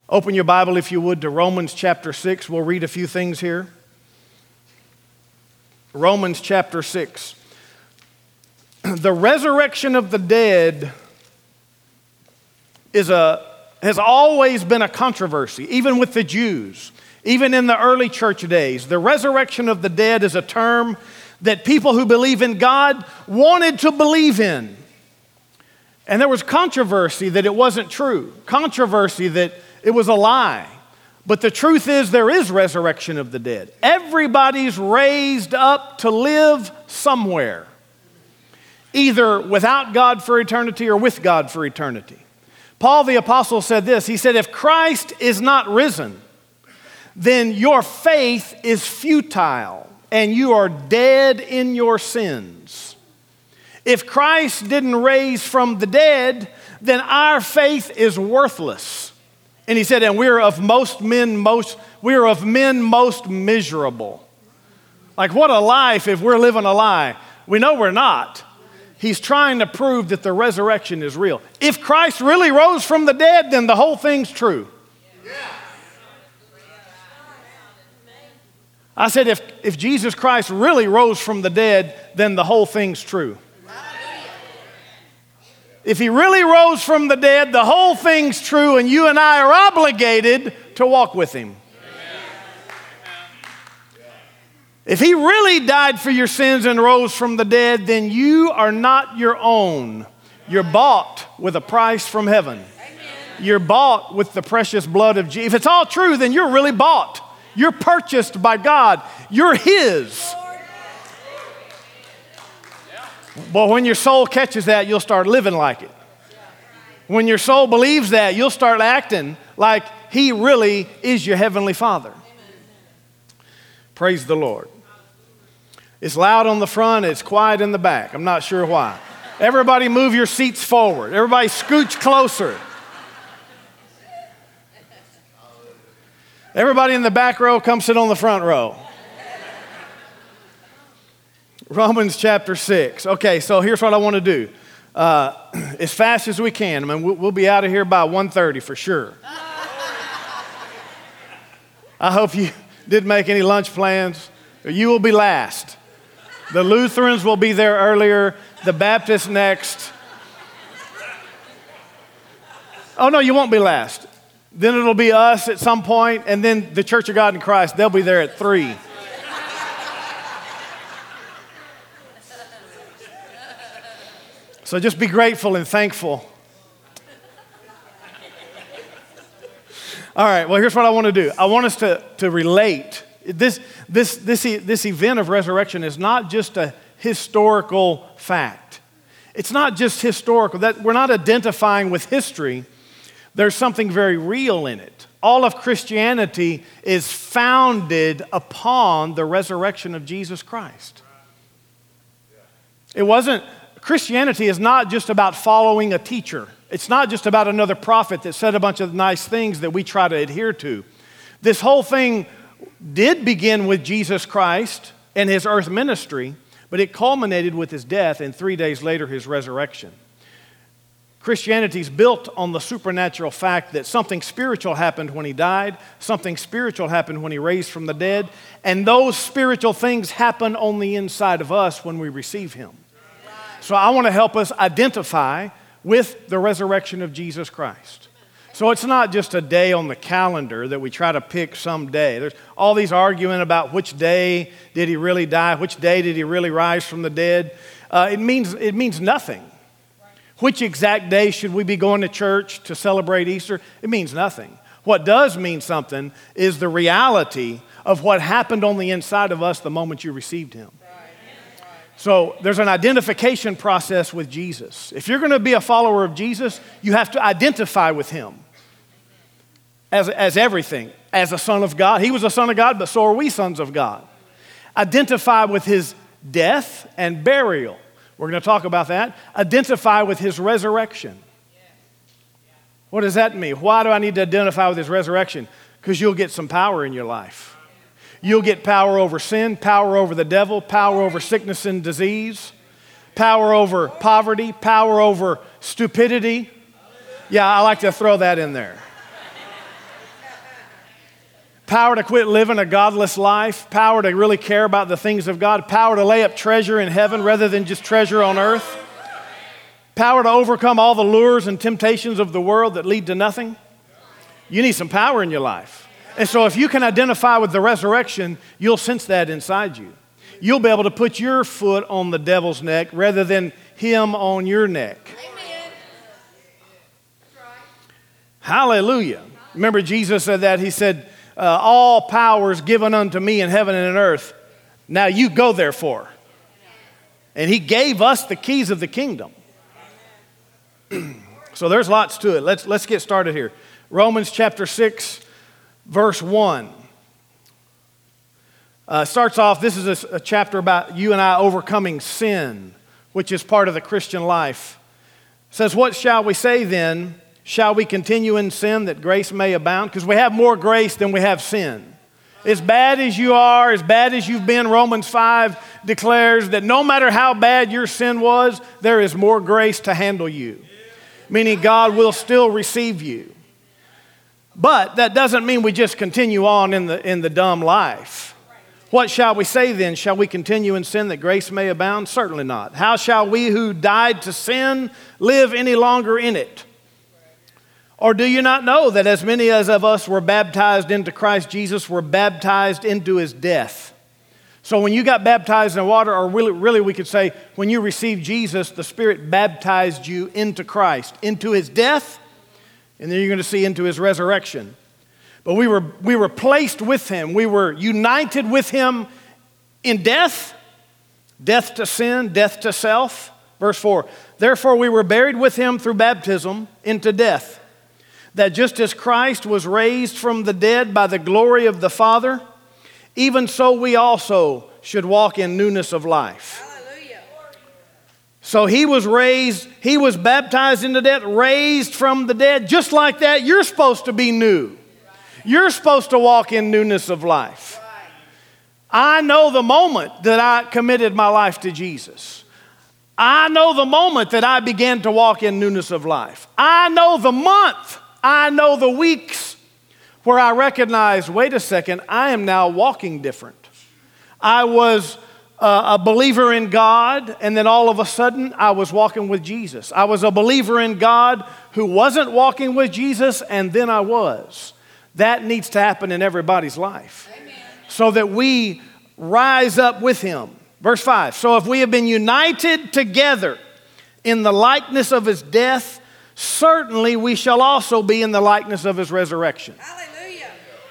Open your Bible, if you would, to Romans chapter 6. We'll read a few things here. Romans chapter 6. The resurrection of the dead has always been a controversy, even with the Jews, even in the early church days. The resurrection of the dead is a term that people who believe in God wanted to believe in. And there was controversy that it wasn't true, controversy that it was a lie. But the truth is there is resurrection of the dead. Everybody's raised up to live somewhere, either without God for eternity or with God for eternity. Paul the Apostle said this. He said, if Christ is not risen, then your faith is futile and you are dead in your sins. If Christ didn't raise from the dead, then our faith is worthless. And he said, and we're of men most miserable. Like, what a life if we're living a lie. We know we're not. He's trying to prove that the resurrection is real. If Christ really rose from the dead, then the whole thing's true. I said, if Jesus Christ really rose from the dead, then the whole thing's true. If he really rose from the dead, the whole thing's true, and you and I are obligated to walk with him. If he really died for your sins and rose from the dead, then you are not your own. You're bought with a price from heaven. You're bought with the precious blood of Jesus. If it's all true, then you're really bought. You're purchased by God. You're his. But when your soul catches that, you'll start living like it. When your soul believes that, you'll start acting like he really is your heavenly Father. Praise the Lord. It's loud on the front, it's quiet in the back. I'm not sure why. Everybody move your seats forward. Everybody scooch closer. Everybody in the back row, come sit on the front row. Romans chapter 6. Okay, so here's what I want to do. As fast as we can. I mean, we'll be out of here by 1:30 for sure. I hope you didn't make any lunch plans. You will be last. The Lutherans will be there earlier. The Baptists next. Oh, no, you won't be last. Then it'll be us at some point, and then the Church of God in Christ, they'll be there at 3. So just be grateful and thankful. All right, well, here's what I want to do. I want us to relate. This event of resurrection is not just a historical fact. It's not just historical. That we're not identifying with history. There's something very real in it. All of Christianity is founded upon the resurrection of Jesus Christ. Christianity is not just about following a teacher. It's not just about another prophet that said a bunch of nice things that we try to adhere to. This whole thing did begin with Jesus Christ and his earth ministry, but it culminated with his death and 3 days later his resurrection. Christianity is built on the supernatural fact that something spiritual happened when he died, something spiritual happened when he raised from the dead, and those spiritual things happen on the inside of us when we receive him. So I want to help us identify with the resurrection of Jesus Christ. So it's not just a day on the calendar that we try to pick some day. There's all these arguing about which day did he really die, which day did he really rise from the dead. It means nothing. Which exact day should we be going to church to celebrate Easter? It means nothing. What does mean something is the reality of what happened on the inside of us the moment you received him. So there's an identification process with Jesus. If you're going to be a follower of Jesus, you have to identify with him as everything, as a son of God. He was a son of God, but so are we sons of God. Identify with his death and burial. We're going to talk about that. Identify with his resurrection. What does that mean? Why do I need to identify with his resurrection? Because you'll get some power in your life. You'll get power over sin, power over the devil, power over sickness and disease, power over poverty, power over stupidity. Yeah, I like to throw that in there. Power to quit living a godless life. Power to really care about the things of God. Power to lay up treasure in heaven rather than just treasure on earth. Power to overcome all the lures and temptations of the world that lead to nothing. You need some power in your life. And so if you can identify with the resurrection, you'll sense that inside you. You'll be able to put your foot on the devil's neck rather than him on your neck. Amen. Hallelujah. Remember Jesus said that. He said, all power is given unto me in heaven and in earth. Now you go therefore. And he gave us the keys of the kingdom. So there's lots to it. Let's get started here. Romans chapter 6, verse 1. Starts off, this is a chapter about you and I overcoming sin, which is part of the Christian life. It says, what shall we say then? Shall we continue in sin that grace may abound? Because we have more grace than we have sin. As bad as you are, as bad as you've been, Romans 5 declares that no matter how bad your sin was, there is more grace to handle you. Meaning God will still receive you. But that doesn't mean we just continue on in the dumb life. What shall we say then? Shall we continue in sin that grace may abound? Certainly not. How shall we who died to sin live any longer in it? Or do you not know that as many as of us were baptized into Christ Jesus were baptized into his death? So when you got baptized in water, or really we could say when you received Jesus, the Spirit baptized you into Christ, into his death, and then you're going to see into his resurrection. But we were placed with him. We were united with him in death, death to sin, death to self. Verse 4, therefore we were buried with him through baptism into death, that just as Christ was raised from the dead by the glory of the Father, even so we also should walk in newness of life. Hallelujah. So he was raised, he was baptized into death, raised from the dead. Just like that, you're supposed to be new. You're supposed to walk in newness of life. I know the moment that I committed my life to Jesus. I know the moment that I began to walk in newness of life. I know the month, I know the weeks where I recognized, wait a second, I am now walking different. I was a believer in God, and then all of a sudden I was walking with Jesus. I was a believer in God who wasn't walking with Jesus, and then I was. That needs to happen in everybody's life. Amen. So that we rise up with him. Verse 5, so if we have been united together in the likeness of his death, certainly we shall also be in the likeness of his resurrection. Hallelujah.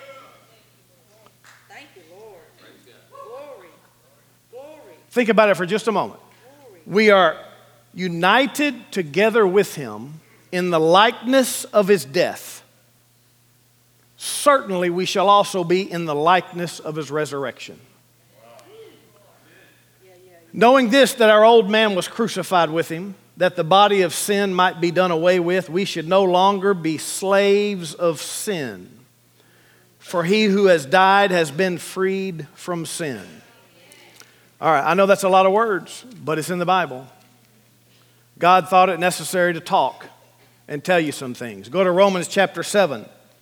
Thank you, Lord. Glory. Glory. Think about it for just a moment. Glory. We are united together with him in the likeness of his death. Certainly we shall also be in the likeness of his resurrection. Knowing this, that our old man was crucified with him, that the body of sin might be done away with, we should no longer be slaves of sin. For he who has died has been freed from sin. All right, I know that's a lot of words, but it's in the Bible. God thought it necessary to talk and tell you some things. Go to Romans chapter 7.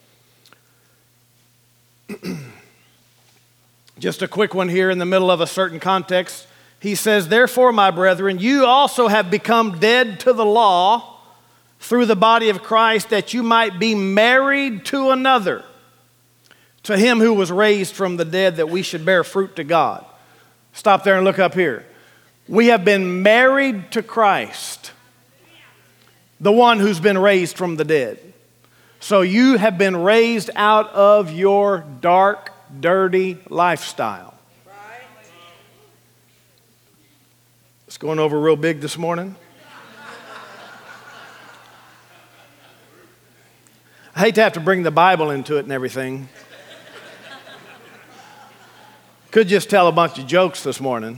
Just a quick one here in the middle of a certain context. He says, therefore, my brethren, you also have become dead to the law through the body of Christ, that you might be married to another, to him who was raised from the dead, that we should bear fruit to God. Stop there and look up here. We have been married to Christ, the one who's been raised from the dead. So you have been raised out of your dark, dirty lifestyle. It's going over real big this morning. I hate to have to bring the Bible into it and everything. Could just tell a bunch of jokes this morning.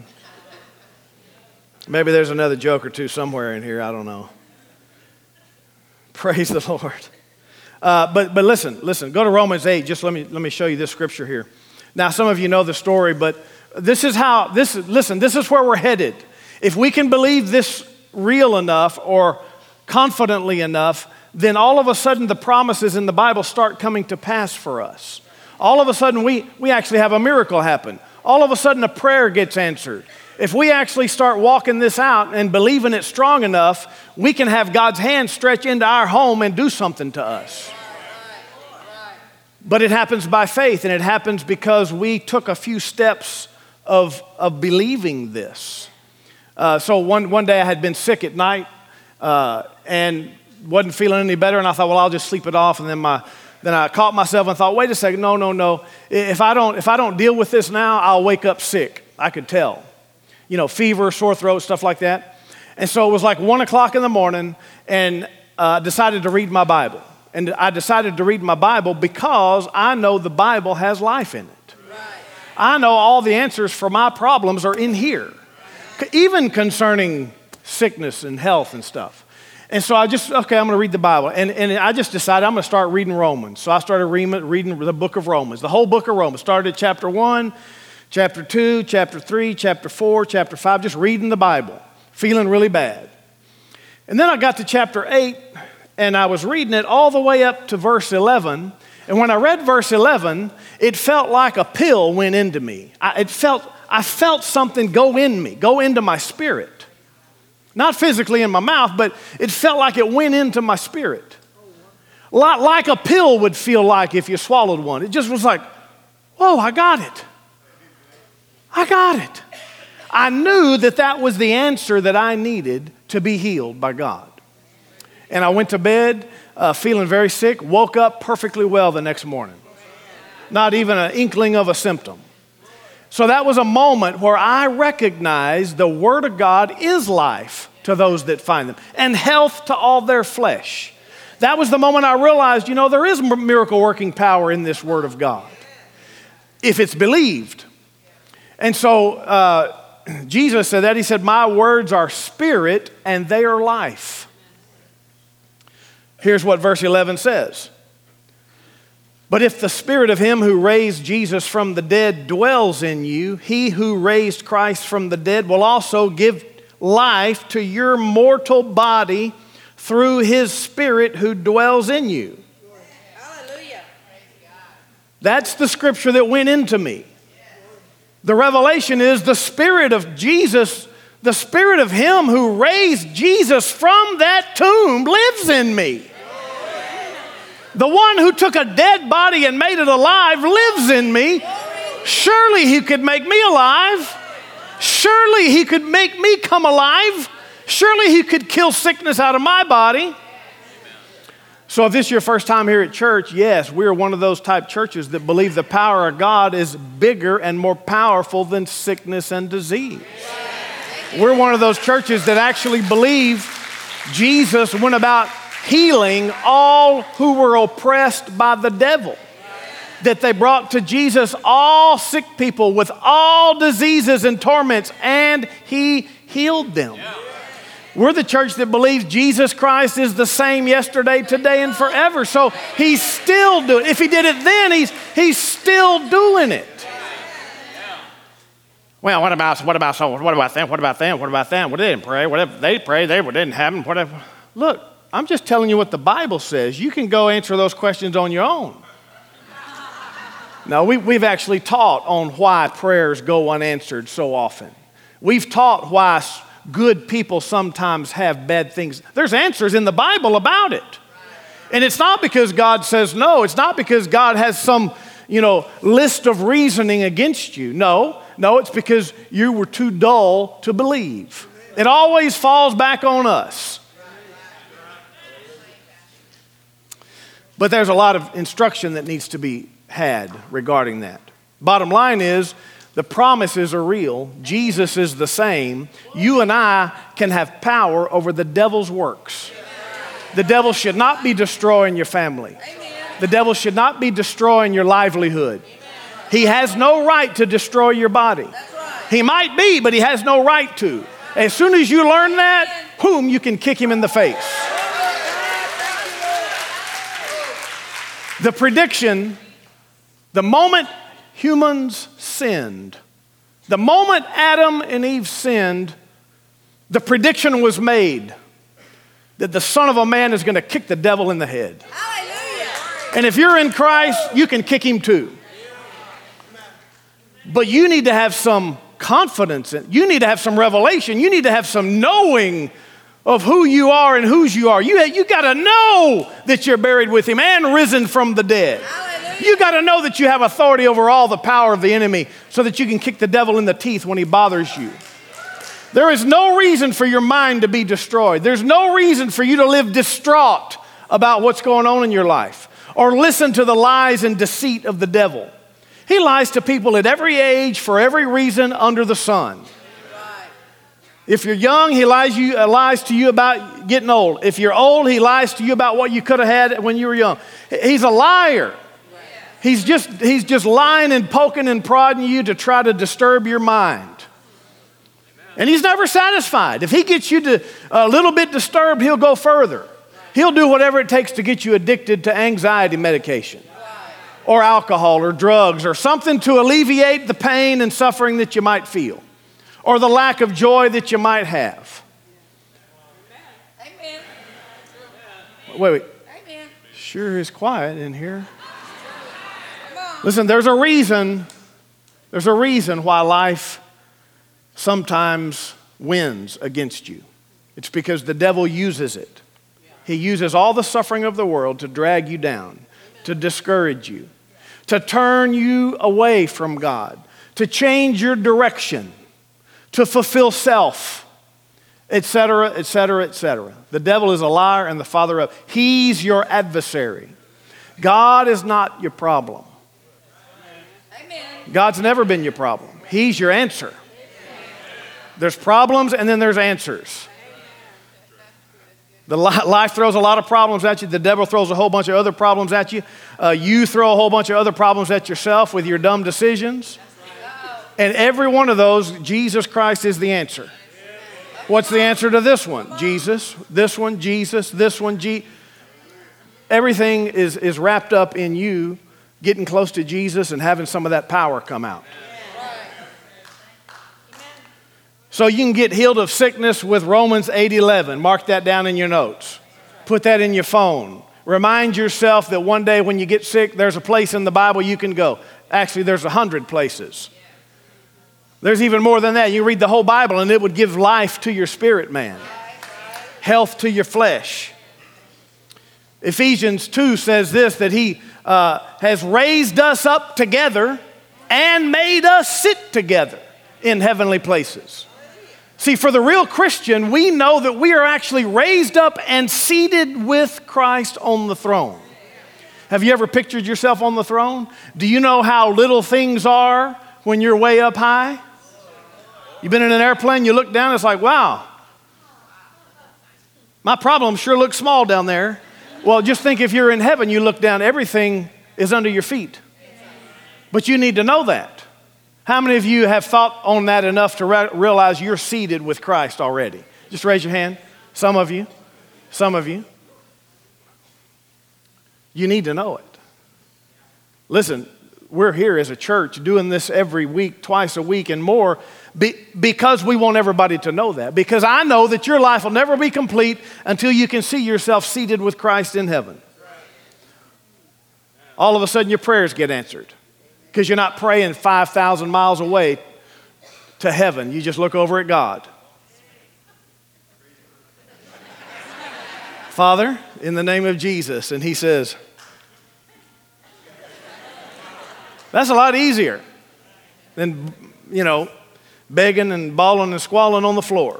Maybe there's another joke or two somewhere in here. I don't know. Praise the Lord. But listen. Go to Romans 8. Just let me show you this scripture here. Now, some of you know the story, but this is where we're headed. If we can believe this real enough or confidently enough, then all of a sudden the promises in the Bible start coming to pass for us. all of a sudden we actually have a miracle happen. All of a sudden a prayer gets answered. If we actually start walking this out and believing it strong enough, we can have God's hand stretch into our home and do something to us. But it happens by faith, and it happens because we took a few steps of believing this. So one day I had been sick at night and wasn't feeling any better, and I thought, well, I'll just sleep it off. And then I caught myself and thought, wait a second, no. If I don't deal with this now, I'll wake up sick. I could tell. Fever, sore throat, stuff like that. And so it was like 1 o'clock in the morning, and decided to read my Bible. And I decided to read my Bible because I know the Bible has life in it. Right. I know all the answers for my problems are in here, even concerning sickness and health and stuff. And so I'm going to read the Bible. And I just decided I'm going to start reading Romans. So I started reading the book of Romans, the whole book of Romans. Started at chapter 1, chapter 2, chapter 3, chapter 4, chapter 5, just reading the Bible, feeling really bad. And then I got to chapter 8, and I was reading it all the way up to verse 11. And when I read verse 11, it felt like a pill went into me. I felt something go in me, go into my spirit. Not physically in my mouth, but it felt like it went into my spirit. Like a pill would feel like if you swallowed one. It just was like, whoa, I got it. I knew that was the answer that I needed to be healed by God. And I went to bed feeling very sick, woke up perfectly well the next morning. Not even an inkling of a symptom. So that was a moment where I recognized the Word of God is life to those that find them, and health to all their flesh. That was the moment I realized, there is miracle working power in this Word of God, if it's believed. And so Jesus said that. He said, my words are spirit and they are life. Here's what verse 11 says. But if the spirit of him who raised Jesus from the dead dwells in you, he who raised Christ from the dead will also give life to your mortal body through his spirit who dwells in you. Hallelujah. That's the scripture that went into me. The revelation is the spirit of Jesus, the spirit of him who raised Jesus from that tomb lives in me. The one who took a dead body and made it alive lives in me. Surely he could make me alive. Surely he could make me come alive. Surely he could kill sickness out of my body. So if this is your first time here at church, yes, we're one of those type churches that believe the power of God is bigger and more powerful than sickness and disease. We're one of those churches that actually believe Jesus went about healing all who were oppressed by the devil. That they brought to Jesus all sick people with all diseases and torments, and he healed them. We're the church that believes Jesus Christ is the same yesterday, today, and forever. So he's still doing it. If he did it then, he's still doing it. Well, what about them? What about them? Well, they didn't pray. Whatever they prayed, they didn't happen. Whatever. Look, I'm just telling you what the Bible says. You can go answer those questions on your own. No, we've actually taught on why prayers go unanswered so often. We've taught why good people sometimes have bad things. There's answers in the Bible about it. And it's not because God says no. It's not because God has some, list of reasoning against you. No, it's because you were too dull to believe. It always falls back on us. But there's a lot of instruction that needs to be had regarding that. Bottom line is, the promises are real. Jesus is the same. You and I can have power over the devil's works. The devil should not be destroying your family. The devil should not be destroying your livelihood. He has no right to destroy your body. He might be, but he has no right to. As soon as you learn that, boom, you can kick him in the face. The prediction, the moment humans sinned, the moment Adam and Eve sinned, the prediction was made that the Son of a Man is going to kick the devil in the head. Hallelujah. And if you're in Christ, you can kick him too. But you need to have some confidence. You need to have some revelation. You need to have some knowing of who you are and whose you are. You got to know that you're buried with him and risen from the dead. Hallelujah. You got to know that you have authority over all the power of the enemy so that you can kick the devil in the teeth when he bothers you. There is no reason for your mind to be destroyed. There's no reason for you to live distraught about what's going on in your life or listen to the lies and deceit of the devil. He lies to people at every age for every reason under the sun. If you're young, he lies to you about getting old. If you're old, he lies to you about what you could have had when you were young. He's a liar. He's just lying and poking and prodding you to try to disturb your mind. And he's never satisfied. If he gets you to a little bit disturbed, he'll go further. He'll do whatever it takes to get you addicted to anxiety medication or alcohol or drugs or something to alleviate the pain and suffering that you might feel or the lack of joy that you might have. Amen. Wait. Amen. Sure is quiet in here. Come on. Listen, there's a reason why life sometimes wins against you. It's because the devil uses it. He uses all the suffering of the world to drag you down, to discourage you, to turn you away from God, to change your direction, to fulfill self, etc., etc., etc. The devil is a liar and the father of. He's your adversary. God is not your problem. Amen. God's never been your problem. He's your answer. There's problems and then there's answers. Life throws a lot of problems at you. The devil throws a whole bunch of other problems at you. You throw a whole bunch of other problems at yourself with your dumb decisions. And every one of those, Jesus Christ is the answer. What's the answer to this one? Jesus. This one, Jesus. This one, Everything is wrapped up in you getting close to Jesus and having some of that power come out. So you can get healed of sickness with Romans 8:11. Mark that down in your notes. Put that in your phone. Remind yourself that one day when you get sick, there's a place in the Bible you can go. Actually, there's 100 places. There's even more than that. You read the whole Bible and it would give life to your spirit, man. Health to your flesh. Ephesians 2 says this, that he has raised us up together and made us sit together in heavenly places. See, for the real Christian, we know that we are actually raised up and seated with Christ on the throne. Have you ever pictured yourself on the throne? Do you know how little things are when you're way up high? You've been in an airplane, you look down, it's like, wow, my problem sure looks small down there. Well, just think if you're in heaven, you look down, everything is under your feet. But you need to know that. How many of you have thought on that enough to realize you're seated with Christ already? Just raise your hand. Some of you. Some of you. You need to know it. Listen, we're here as a church doing this every week, twice a week and more because we want everybody to know that. Because I know that your life will never be complete until you can see yourself seated with Christ in heaven. All of a sudden your prayers get answered. Because you're not praying 5,000 miles away to heaven. You just look over at God. Father, in the name of Jesus. And he says, that's a lot easier than, begging and bawling and squalling on the floor.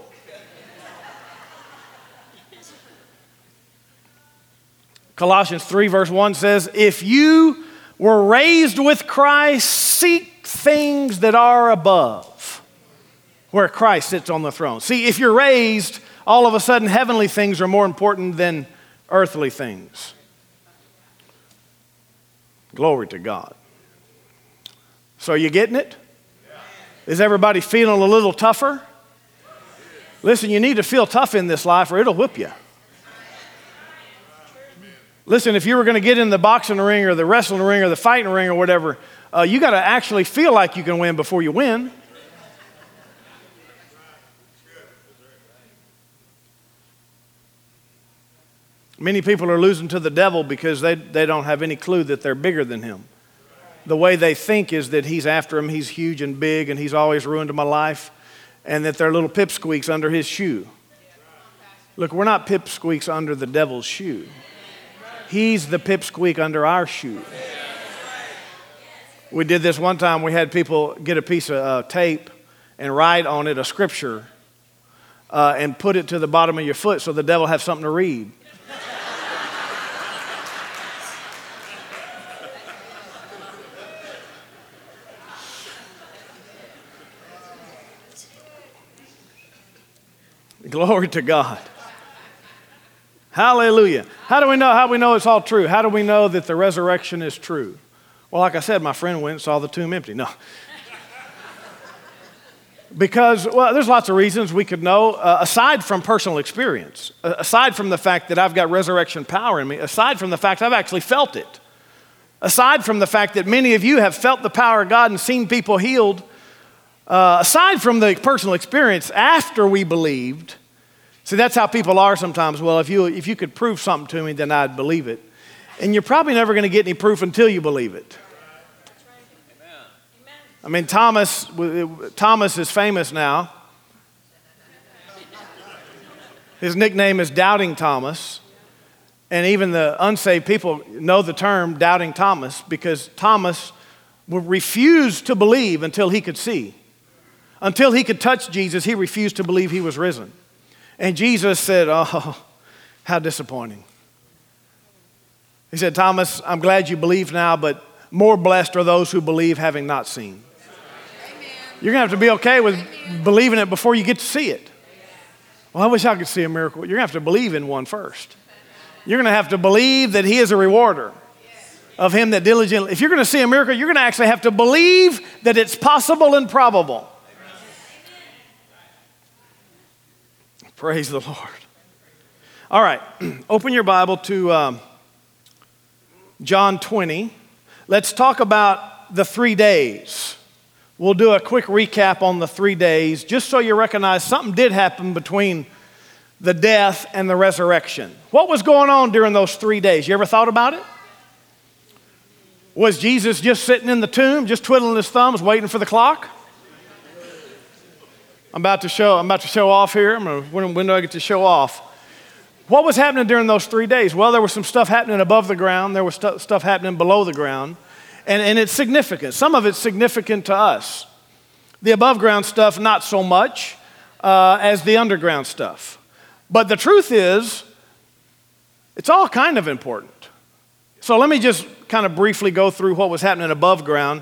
Colossians 3 verse 1 says, if you were raised with Christ, seek things that are above, where Christ sits on the throne. See, if you're raised, all of a sudden heavenly things are more important than earthly things. Glory to God. So are you getting it? Is everybody feeling a little tougher? Listen, you need to feel tough in this life or it'll whip you. Listen, if you were going to get in the boxing ring or the wrestling ring or the fighting ring or whatever, you got to actually feel like you can win before you win. Many people are losing to the devil because they don't have any clue that they're bigger than him. the way they think is that he's after him, he's huge and big, and he's always ruined my life, and that they're little pipsqueaks under his shoe. Look, we're not pipsqueaks under the devil's shoe. He's the pipsqueak under our shoe. We did this one time. We had people get a piece of tape and write on it a scripture and put it to the bottom of your foot so the devil have something to read. Glory to God. Hallelujah. How do we know? How do we know it's all true? How do we know that the resurrection is true? Well, like I said, my friend went and saw the tomb empty. No. Because, well, there's lots of reasons we could know, aside from personal experience, aside from the fact that I've got resurrection power in me, aside from the fact I've actually felt it, aside from the fact that many of you have felt the power of God and seen people healed, aside from the personal experience after we believed. See, that's how people are sometimes. Well, if you could prove something to me, then I'd believe it. And you're probably never going to get any proof until you believe it. I mean, Thomas is famous now. His nickname is Doubting Thomas. And even the unsaved people know the term Doubting Thomas because Thomas refused to believe until he could see. Until he could touch Jesus, he refused to believe he was risen. And Jesus said, oh, how disappointing. He said, Thomas, I'm glad you believe now, but more blessed are those who believe having not seen. You're going to have to be okay with believing it before you get to see it. Well, I wish I could see a miracle. You're going to have to believe in one first. You're going to have to believe that he is a rewarder of him that diligently. If you're going to see a miracle, you're going to actually have to believe that it's possible and probable. Praise the Lord. All right, open your Bible to John 20. Let's talk about the 3 days. We'll do a quick recap on the 3 days, just so you recognize something did happen between the death and the resurrection. What was going on during those 3 days? You ever thought about it? Was Jesus just sitting in the tomb, just twiddling his thumbs, waiting for the clock? I'm about to show off here. When do I get to show off? What was happening during those 3 days? Well, there was some stuff happening above the ground. There was stuff happening below the ground. And it's significant. Some of it's significant to us. The above ground stuff, not so much as the underground stuff. But the truth is, it's all kind of important. So let me just kind of briefly go through what was happening above ground.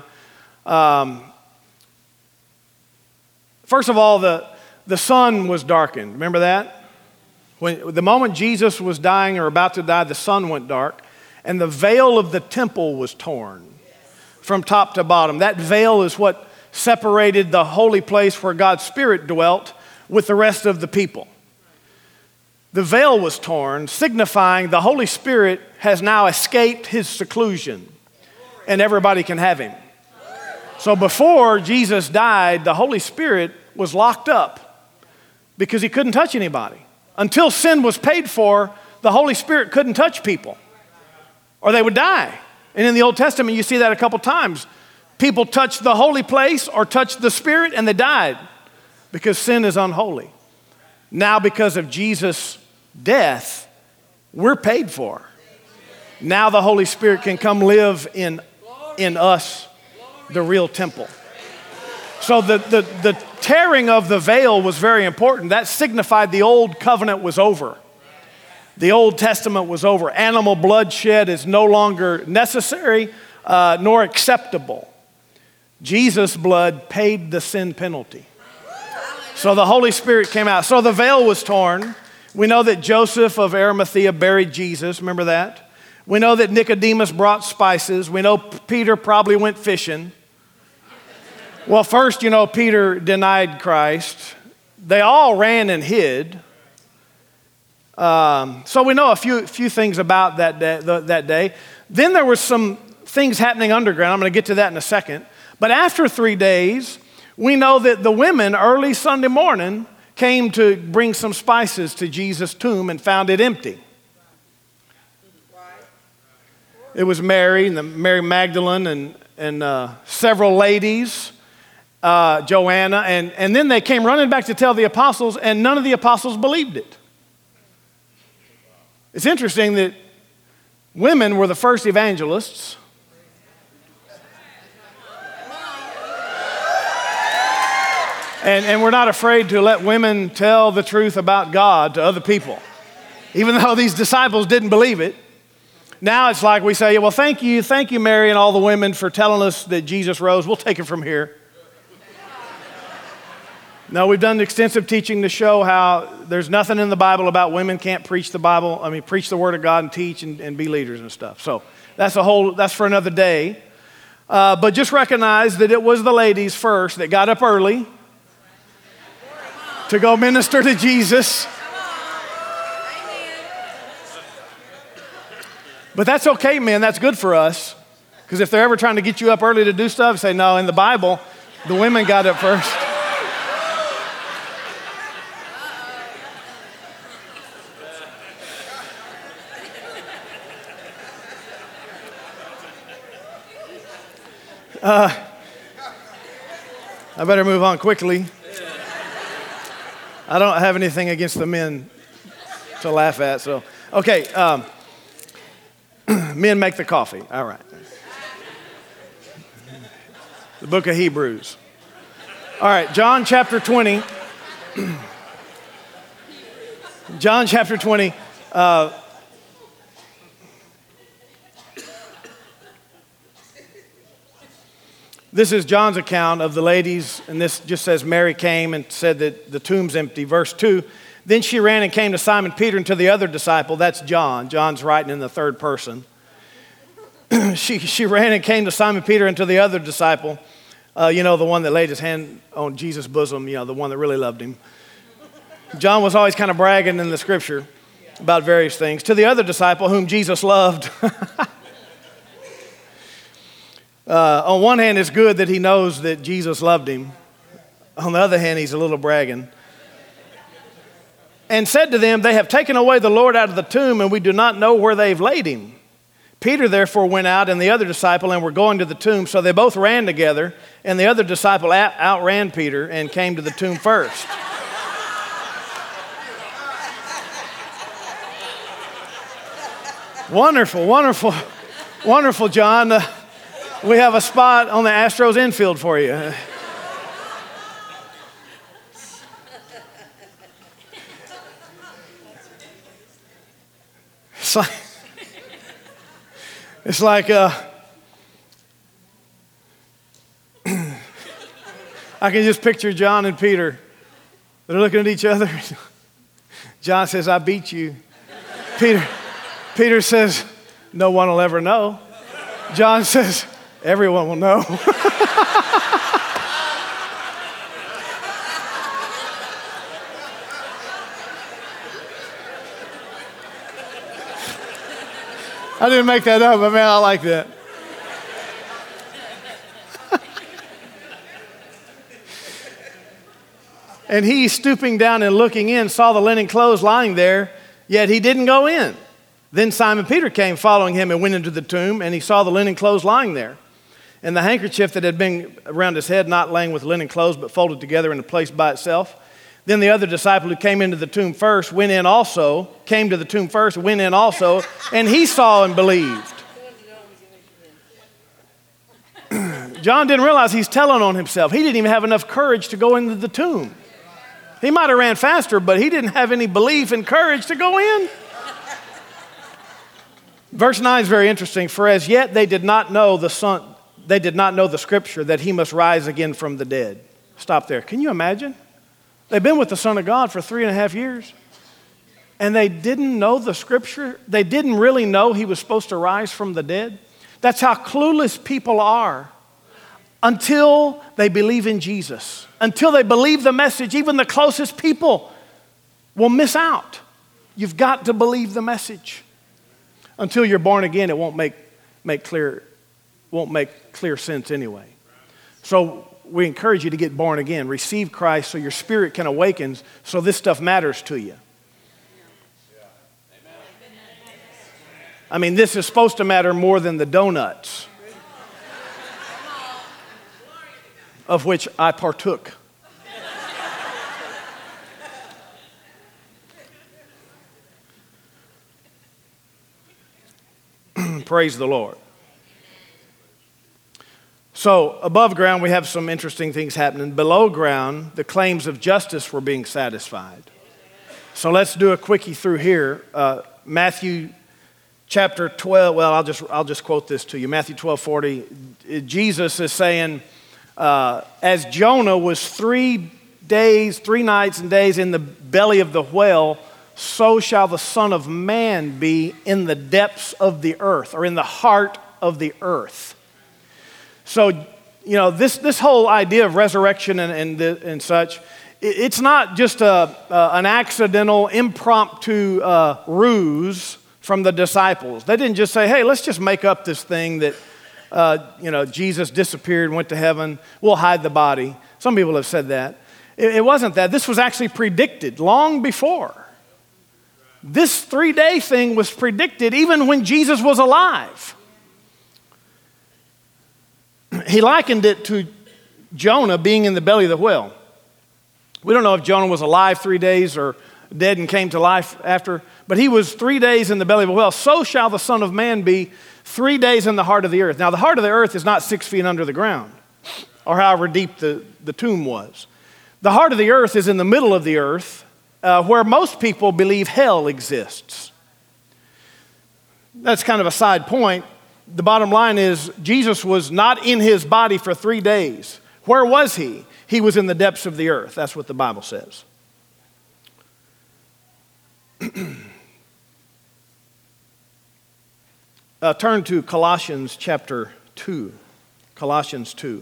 First of all, the sun was darkened. Remember that? The moment Jesus was dying or about to die, the sun went dark, and the veil of the temple was torn from top to bottom. That veil is what separated the holy place where God's Spirit dwelt with the rest of the people. The veil was torn, signifying the Holy Spirit has now escaped his seclusion, and everybody can have him. So before Jesus died, the Holy Spirit was locked up because he couldn't touch anybody. Until sin was paid for, the Holy Spirit couldn't touch people, or they would die. And in the Old Testament, you see that a couple times. People touched the holy place or touched the Spirit, and they died because sin is unholy. Now, because of Jesus' death, we're paid for. Now the Holy Spirit can come live in us, the real temple. So the tearing of the veil was very important. That signified the old covenant was over. The Old Testament was over. Animal bloodshed is no longer necessary nor acceptable. Jesus' blood paid the sin penalty. So the Holy Spirit came out. So the veil was torn. We know that Joseph of Arimathea buried Jesus. Remember that? We know that Nicodemus brought spices. We know Peter probably went fishing. Well, first, Peter denied Christ. They all ran and hid. So we know a few things about that day. Then there were some things happening underground. I'm going to get to that in a second. But after 3 days, we know that the women early Sunday morning came to bring some spices to Jesus' tomb and found it empty. It was Mary and Mary Magdalene several ladies, Joanna, and then they came running back to tell the apostles, and none of the apostles believed it. It's interesting that women were the first evangelists. And we're not afraid to let women tell the truth about God to other people. Even though these disciples didn't believe it. Now it's like we say, well, thank you, Mary and all the women for telling us that Jesus rose. We'll take it from here. No, we've done extensive teaching to show how there's nothing in the Bible about women can't preach the Bible. Preach the Word of God and teach and be leaders and stuff. So that's for another day. But just recognize that it was the ladies first that got up early to go minister to Jesus. But that's okay, man. That's good for us. Because if they're ever trying to get you up early to do stuff, say, no, in the Bible, the women got up first. I better move on quickly. I don't have anything against the men to laugh at, so. Okay, men make the coffee. All right. The book of Hebrews. All right, John chapter 20. John chapter 20. This is John's account of the ladies, and this just says Mary came and said that the tomb's empty. Verse 2, then she ran and came to Simon Peter and to the other disciple. That's John. John's writing in the third person. She ran and came to Simon Peter and to the other disciple, the one that laid his hand on Jesus' bosom, the one that really loved him. John was always kind of bragging in the scripture about various things. To the other disciple whom Jesus loved. On one hand, it's good that he knows that Jesus loved him. On the other hand, he's a little bragging. And said to them, they have taken away the Lord out of the tomb, and we do not know where they've laid him. Peter therefore went out, and the other disciple, and were going to the tomb. So they both ran together, and the other disciple outran Peter and came to the tomb first. Wonderful, wonderful, wonderful, John. We have a spot on the Astros infield for you. It's like I can just picture John and Peter. They're looking at each other. John says, I beat you. Peter says, no one will ever know. John says, everyone will know. I didn't make that up, but man, I like that. And he, stooping down and looking in, saw the linen clothes lying there, yet he didn't go in. Then Simon Peter came following him and went into the tomb, and he saw the linen clothes lying there, and the handkerchief that had been around his head, not laying with linen clothes, but folded together in a place by itself. Then the other disciple who came into the tomb first went in also, came to the tomb first, went in also, and he saw and believed. John didn't realize he's telling on himself. He didn't even have enough courage to go into the tomb. He might have ran faster, but he didn't have any belief and courage to go in. Verse 9 is very interesting. For as yet they did not know the scripture that he must rise again from the dead. Stop there. Can you imagine? They've been with the Son of God for 3.5 years. And they didn't know the scripture. They didn't really know he was supposed to rise from the dead. That's how clueless people are until they believe in Jesus. Until they believe the message, even the closest people will miss out. You've got to believe the message. Until you're born again, it won't make clear sense anyway. So we encourage you to get born again. Receive Christ so your spirit can awaken, so this stuff matters to you. I mean, this is supposed to matter more than the donuts. of which I partook. Praise the Lord. So above ground, we have some interesting things happening. Below ground, the claims of justice were being satisfied. So let's do a quickie through here. Matthew chapter 12, well, I'll just quote this to you. Matthew 12:40, Jesus is saying, as Jonah was 3 nights and days in the belly of the whale, so shall the Son of Man be in the depths of the earth, or in the heart of the earth. So, you know, this whole idea of resurrection and such, it's not just an accidental, impromptu ruse from the disciples. They didn't just say, hey, let's just make up this thing that, Jesus disappeared, went to heaven, we'll hide the body. Some people have said that. It wasn't that. This was actually predicted long before. This 3-day thing was predicted even when Jesus was alive. He likened it to Jonah being in the belly of the whale. We don't know if Jonah was alive 3 days or dead and came to life after, but he was 3 days in the belly of a whale. So shall the Son of Man be 3 days in the heart of the earth. Now, the heart of the earth is not 6 feet under the ground, or however deep the tomb was. The heart of the earth is in the middle of the earth, where most people believe hell exists. That's kind of a side point. The bottom line is Jesus was not in his body for 3 days. Where was he? He was in the depths of the earth. That's what the Bible says. Turn to Colossians chapter 2. Colossians 2.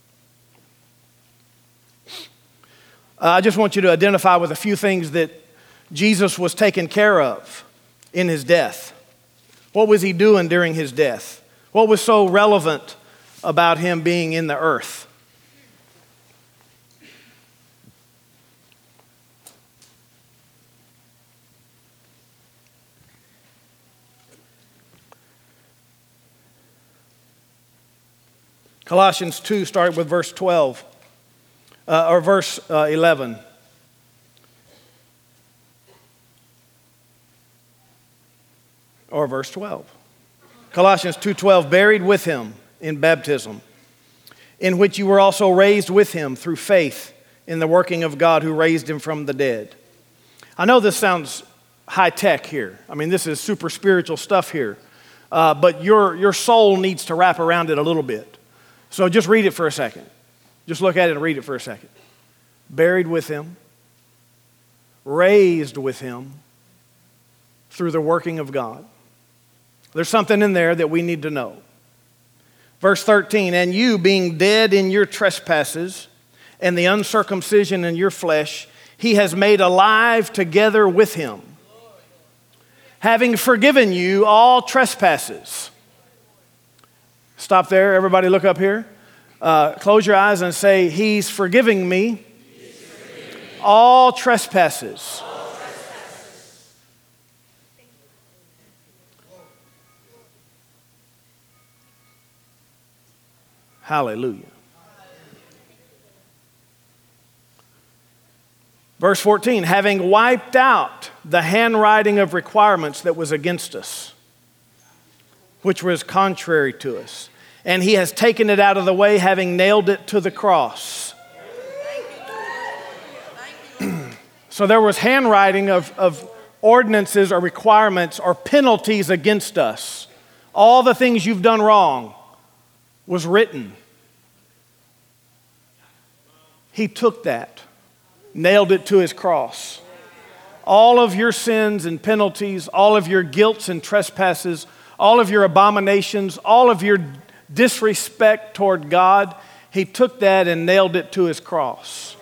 I just want you to identify with a few things that Jesus was taking care of in his death. What was he doing during his death? What was so relevant about him being in the earth? Colossians 2, start with verse 12. Or verse 11. Or verse 12. Colossians 2:12, buried with him in baptism, in which you were also raised with him through faith in the working of God who raised him from the dead. I know this sounds high tech here. I mean, this is super spiritual stuff here. But your soul needs to wrap around it a little bit. So just read it for a second. Just look at it and read it for a second. Buried with him, raised with him through the working of God. There's something in there that we need to know. Verse 13, and you being dead in your trespasses and the uncircumcision in your flesh, he has made alive together with him, having forgiven you all trespasses. Stop there. Everybody look up here. Close your eyes and say, he's forgiving me all trespasses. Hallelujah. Verse 14, having wiped out the handwriting of requirements that was against us, which was contrary to us. And he has taken it out of the way, having nailed it to the cross. So there was handwriting of ordinances or requirements or penalties against us. All the things you've done wrong was written. He took that, nailed it to his cross. All of your sins and penalties, all of your guilts and trespasses, all of your abominations, all of your disrespect toward God, he took that and nailed it to his cross.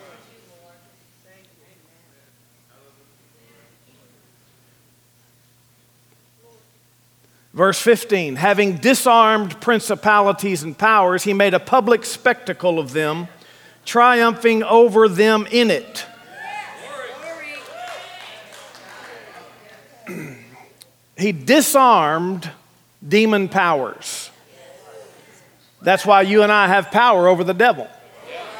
Verse 15, having disarmed principalities and powers, he made a public spectacle of them, triumphing over them in it. He disarmed demon powers. That's why you and I have power over the devil.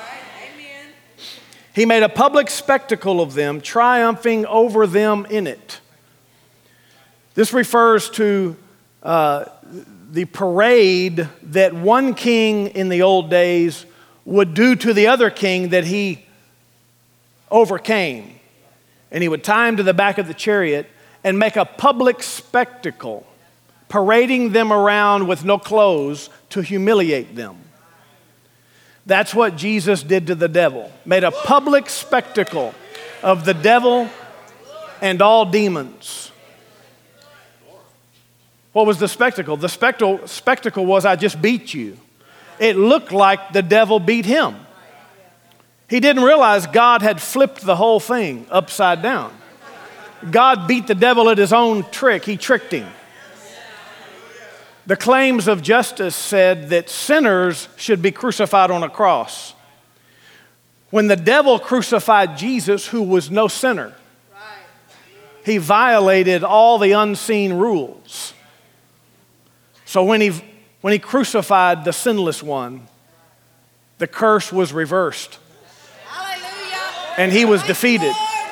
He made a public spectacle of them, triumphing over them in it. This refers to the parade that one king in the old days would do to the other king that he overcame. And he would tie him to the back of the chariot and make a public spectacle, parading them around with no clothes to humiliate them. That's what Jesus did to the devil. Made a public spectacle of the devil and all demons. What was the spectacle? The spectacle was, I just beat you. It looked like the devil beat him. He didn't realize God had flipped the whole thing upside down. God beat the devil at his own trick. He tricked him. The claims of justice said that sinners should be crucified on a cross. When the devil crucified Jesus, who was no sinner, he violated all the unseen rules. So when he crucified the sinless one, the curse was reversed. Hallelujah. And he was defeated.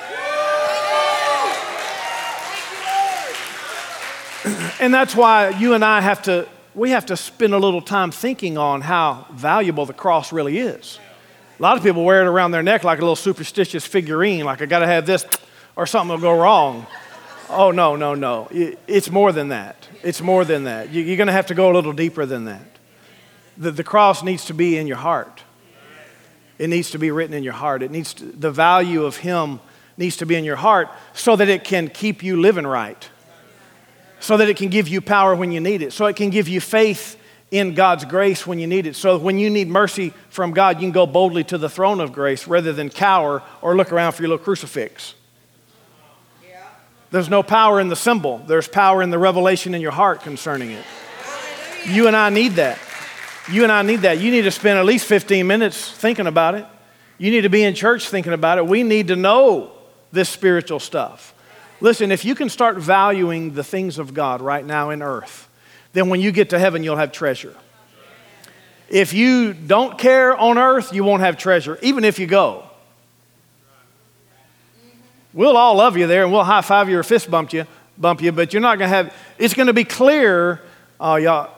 And that's why you and I have to spend a little time thinking on how valuable the cross really is. A lot of people wear it around their neck like a little superstitious figurine, like I got to have this or something will go wrong. Oh, no. It's more than that. It's more than that. You're going to have to go a little deeper than that. The cross needs to be in your heart. It needs to be written in your heart. The value of Him needs to be in your heart so that it can keep you living right. So that it can give you power when you need it. So it can give you faith in God's grace when you need it. So when you need mercy from God, you can go boldly to the throne of grace rather than cower or look around for your little crucifix. There's no power in the symbol. There's power in the revelation in your heart concerning it. You and I need that. You and I need that. You need to spend at least 15 minutes thinking about it. You need to be in church thinking about it. We need to know this spiritual stuff. Listen, if you can start valuing the things of God right now in earth, then when you get to heaven, you'll have treasure. If you don't care on earth, you won't have treasure, even if you go. We'll all love you there, and we'll high five you or fist bump you, but you're not going to have, it's going to be clear, y'all,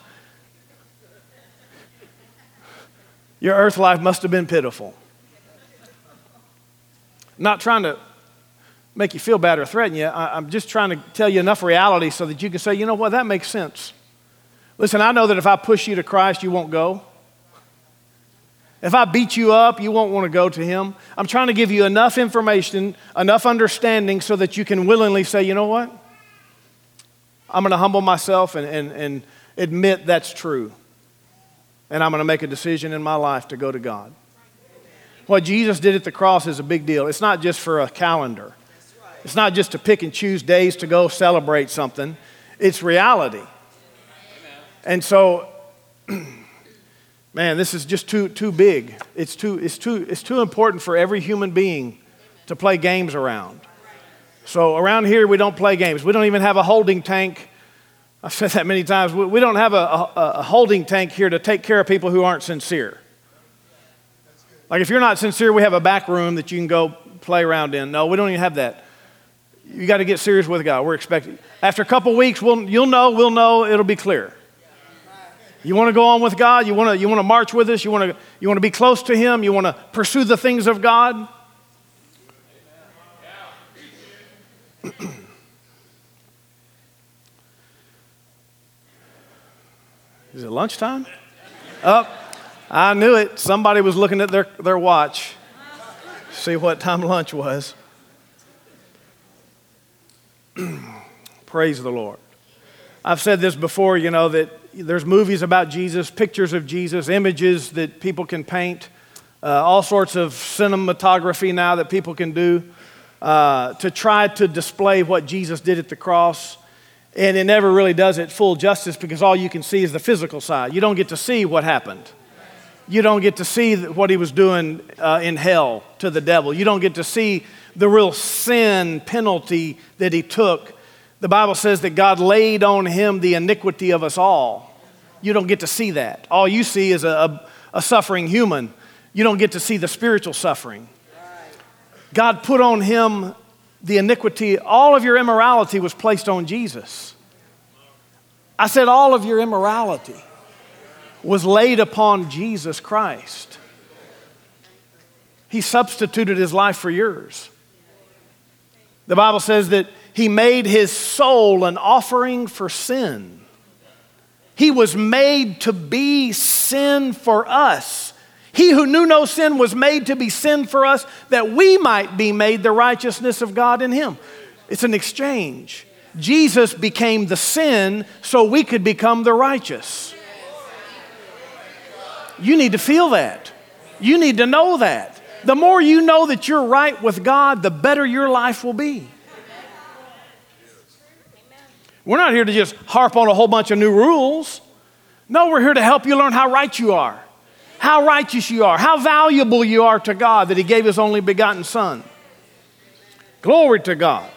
your earth life must have been pitiful. Not trying to make you feel bad or threaten you. I'm just trying to tell you enough reality so that you can say, you know what, that makes sense. Listen, I know that if I push you to Christ, you won't go. If I beat you up, you won't want to go to Him. I'm trying to give you enough information, enough understanding so that you can willingly say, you know what? I'm going to humble myself and admit that's true. And I'm going to make a decision in my life to go to God. What Jesus did at the cross is a big deal. It's not just for a calendar. It's not just to pick and choose days to go celebrate something. It's reality. And so, man, this is just too big. It's too important for every human being to play games around. So around here, we don't play games. We don't even have a holding tank. I've said that many times. We don't have a holding tank here to take care of people who aren't sincere. Like if you're not sincere, we have a back room that you can go play around in. No, we don't even have that. You got to get serious with God. We're expecting. After a couple weeks, we'll know, it'll be clear. You want to go on with God? You want to march with us? You want to be close to Him? You want to pursue the things of God? Is it lunchtime? Oh, I knew it. Somebody was looking at their watch. See what time lunch was. Praise the Lord. I've said this before, that there's movies about Jesus, pictures of Jesus, images that people can paint, all sorts of cinematography now that people can do to try to display what Jesus did at the cross. And it never really does it full justice because all you can see is the physical side. You don't get to see what happened. You don't get to see what He was doing in hell to the devil. You don't get to see the real sin penalty that He took. The Bible says that God laid on Him the iniquity of us all. You don't get to see that. All you see is a suffering human. You don't get to see the spiritual suffering. God put on him the iniquity. All of your immorality was placed on Jesus. I said all of your immorality was laid upon Jesus Christ. He substituted his life for yours. The Bible says that he made his soul an offering for sin. He was made to be sin for us. He who knew no sin was made to be sin for us, that we might be made the righteousness of God in him. It's an exchange. Jesus became the sin so we could become the righteous. You need to feel that. You need to know that. The more you know that you're right with God, the better your life will be. We're not here to just harp on a whole bunch of new rules. No, we're here to help you learn how right you are, how righteous you are, how valuable you are to God that he gave his only begotten Son. Glory to God.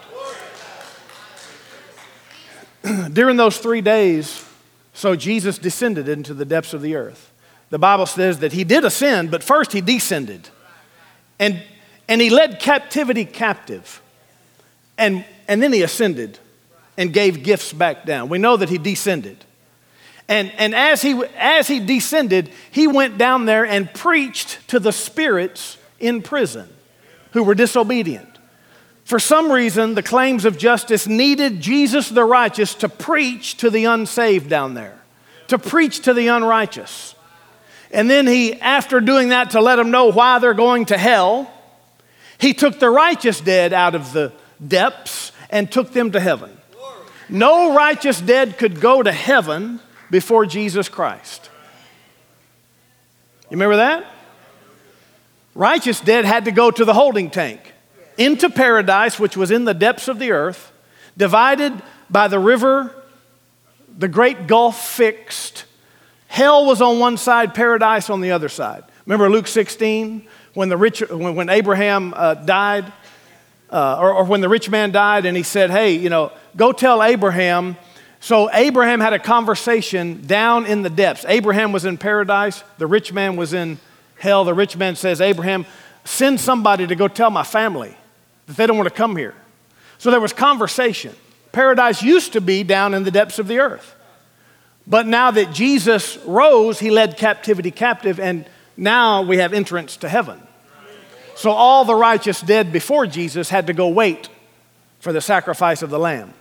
During those 3 days, so Jesus descended into the depths of the earth. The Bible says that he did ascend, but first he descended. And he led captivity captive. And then he ascended and gave gifts back down. We know that he descended. And as he descended, he went down there and preached to the spirits in prison who were disobedient. For some reason, the claims of justice needed Jesus the righteous to preach to the unsaved down there, to preach to the unrighteous. And then he, after doing that to let them know why they're going to hell, he took the righteous dead out of the depths and took them to heaven. No righteous dead could go to heaven before Jesus Christ. You remember that? Righteous dead had to go to the holding tank, into paradise, which was in the depths of the earth, divided by the river, the great gulf fixed. Hell was on one side, paradise on the other side. Remember Luke 16, when Abraham died, or when the rich man died, and he said, hey, go tell Abraham. So Abraham had a conversation down in the depths. Abraham was in paradise. The rich man was in hell. The rich man says, Abraham, send somebody to go tell my family that they don't want to come here. So there was conversation. Paradise used to be down in the depths of the earth. But now that Jesus rose, he led captivity captive, and now we have entrance to heaven. So all the righteous dead before Jesus had to go wait for the sacrifice of the Lamb.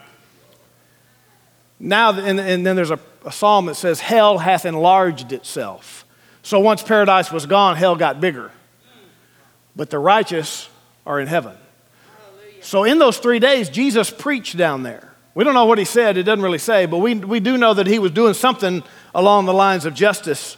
Now, and then there's a psalm that says, hell hath enlarged itself. So once paradise was gone, hell got bigger. But the righteous are in heaven. So in those 3 days, Jesus preached down there. We don't know what he said. It doesn't really say. But we do know that he was doing something along the lines of justice.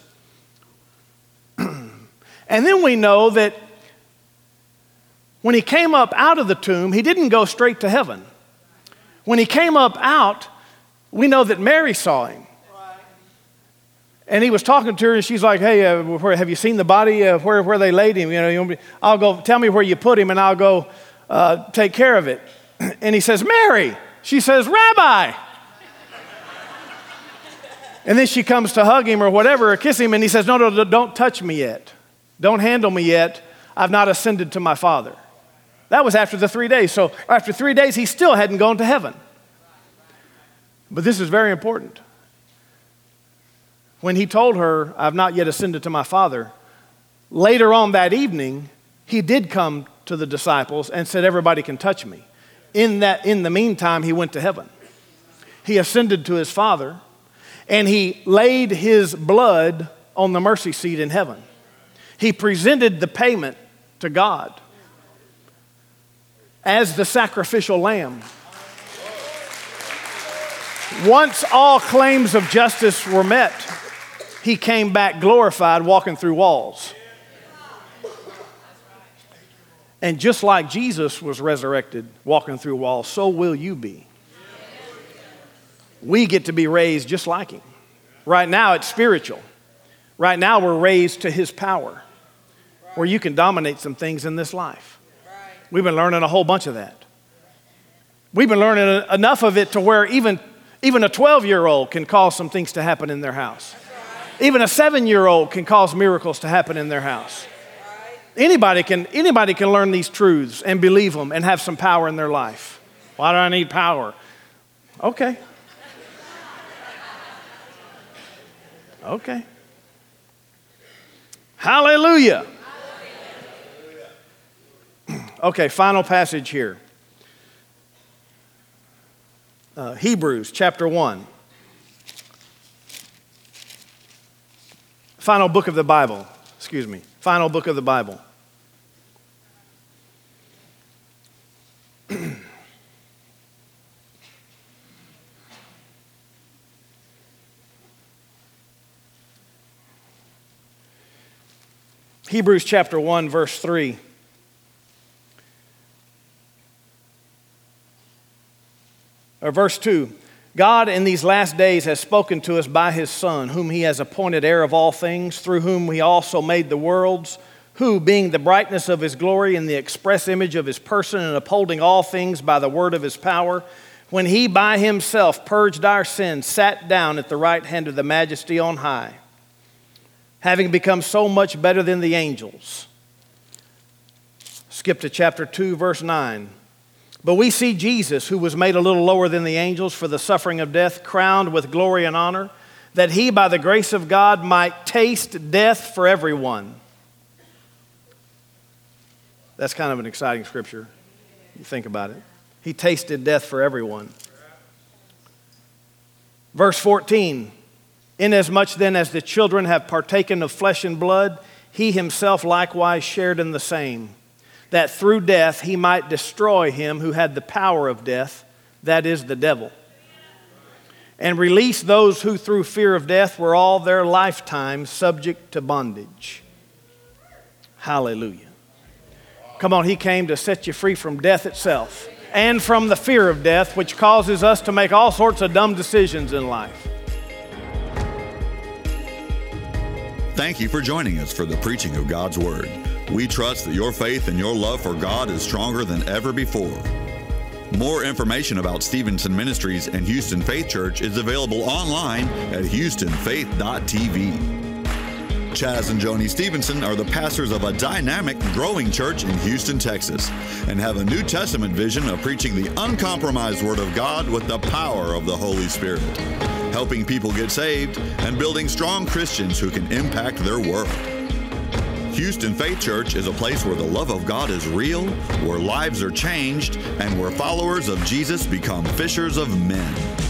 And then we know that when he came up out of the tomb, he didn't go straight to heaven. When he came up out, we know that Mary saw him. And he was talking to her, and she's like, hey, have you seen the body? Where they laid him? I'll go, tell me where you put him, and I'll go take care of it. And he says, Mary. She says, Rabbi. And then she comes to hug him or whatever, or kiss him, and he says, no, don't touch me yet. Don't handle me yet. I've not ascended to my Father. That was after the 3 days. So after 3 days, he still hadn't gone to heaven. But this is very important. When he told her, I've not yet ascended to my Father, later on that evening, he did come to the disciples and said, everybody can touch me. In the meantime, he went to heaven. He ascended to his Father, and he laid his blood on the mercy seat in heaven. He presented the payment to God as the sacrificial lamb. Once all claims of justice were met, he came back glorified, walking through walls. And just like Jesus was resurrected, walking through walls, so will you be. We get to be raised just like him. Right now, it's spiritual. Right now, we're raised to his power, where you can dominate some things in this life. We've been learning a whole bunch of that. We've been learning enough of it to where even a 12-year-old can cause some things to happen in their house. Even a 7-year-old can cause miracles to happen in their house. Anybody can learn these truths and believe them and have some power in their life. Why do I need power? Okay. Okay. Hallelujah. Okay, final passage here. Hebrews chapter 1. Final book of the Bible. Excuse me. Final book of the Bible. Hebrews chapter 1, verse 3. Or verse 2. God in these last days has spoken to us by his Son, whom he has appointed heir of all things, through whom he also made the worlds, who, being the brightness of his glory and the express image of his person, and upholding all things by the word of his power, when he by himself purged our sins, sat down at the right hand of the Majesty on high, having become so much better than the angels. Skip to chapter 2, verse 9. But we see Jesus, who was made a little lower than the angels for the suffering of death, crowned with glory and honor, that he, by the grace of God, might taste death for everyone. That's kind of an exciting scripture. You think about it. He tasted death for everyone. Verse 14. Inasmuch then as the children have partaken of flesh and blood, he himself likewise shared in the same, that through death he might destroy him who had the power of death, that is, the devil, and release those who through fear of death were all their lifetime subject to bondage. Hallelujah. Come on, he came to set you free from death itself and from the fear of death, which causes us to make all sorts of dumb decisions in life. Thank you for joining us for the preaching of God's Word. We trust that your faith and your love for God is stronger than ever before. More information about Stevenson Ministries and Houston Faith Church is available online at houstonfaith.tv. Chaz and Joni Stevenson are the pastors of a dynamic, growing church in Houston, Texas, and have a New Testament vision of preaching the uncompromised Word of God with the power of the Holy Spirit, helping people get saved and building strong Christians who can impact their world. Houston Faith Church is a place where the love of God is real, where lives are changed, and where followers of Jesus become fishers of men.